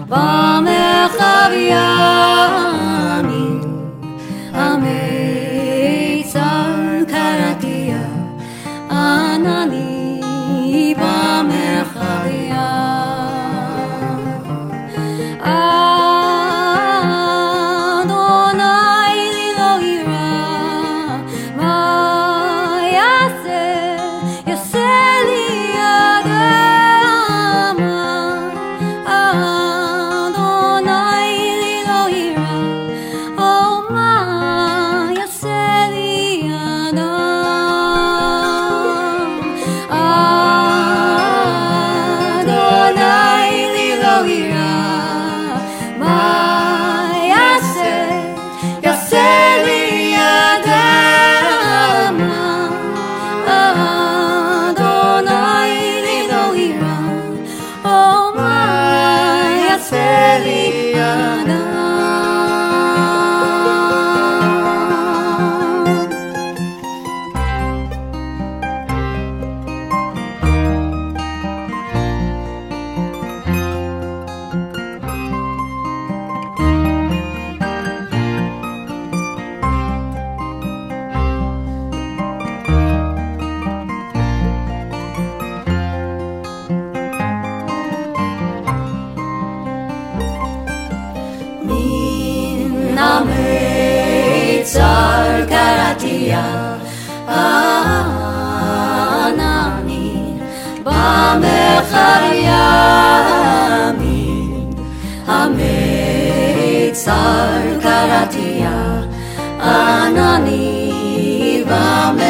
במרחב ימים המיצר קראתי ענני במרחב ים אדוני לי לא יירא מה יעשה יעשה לי אדם אדוני לי לא יירא או מה יעשה לי אדם אדוני לי לא יירא מה יעשה יעשה לי אדם אדוני לי לא יירא או מה יעשה לי אדם מן המיצר קראתי ענני במרחב ימים המיצר קראתי ענני במרחב